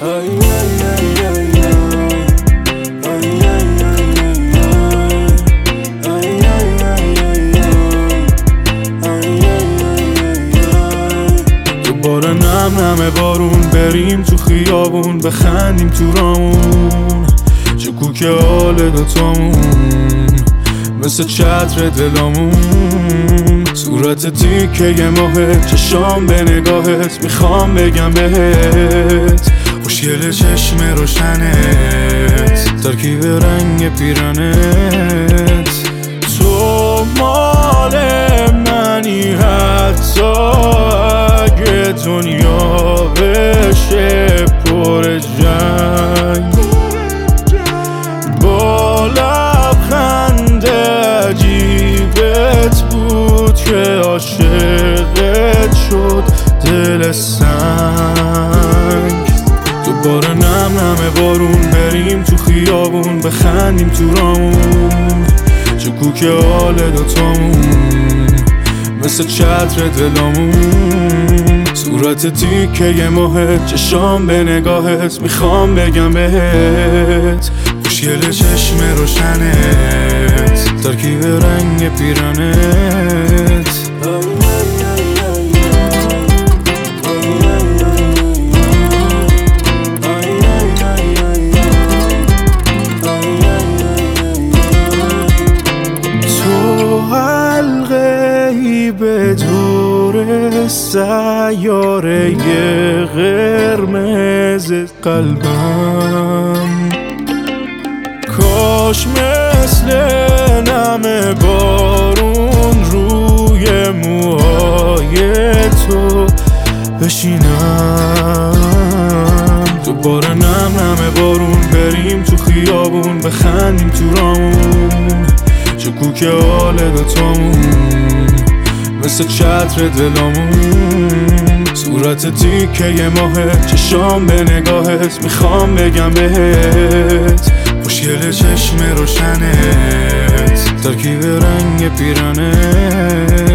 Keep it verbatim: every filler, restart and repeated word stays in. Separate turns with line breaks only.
دوباره نم نم بارون، بریم تو خیابون بخندیم تو رامون، شکوک حال دوتامون مثل چتر دلامون. صورت تیکه ماهت، چشام به نگاهت، میخوام بگم بهت خوشگل چشم روشنت، ترکیب رنگ پیرنت. تو مال منی حتی اگه دنیا بشه پر جنگ، با لبخند عجیبت بود که عاشقت شد دل سنگ. دوباره نم نم بارون، بریم تو خیابون بخندیم تو رامون، شکوک حال دوتامون مثل چتر دلامون. صورت تیکه ماهت، چشام به نگاهت، میخوام بگم بهت خوشگل چشم روشنت، ترکیب رنگ پیرنت. تو حلقه ای به دور سیاره قرمز قلبم، کاش مثل نم بارون روی موهای تو بشینم. دوباره نم نم بارون، بریم تو خیابون بخندیم تو رامون، شکوک حال دوتامون مثل چتر دلامون. صورت تیکه ماهت، چشام به نگاهت، میخوام بگم بهت خوشگل چشم روشنت، ترکیب رنگ پیرنت.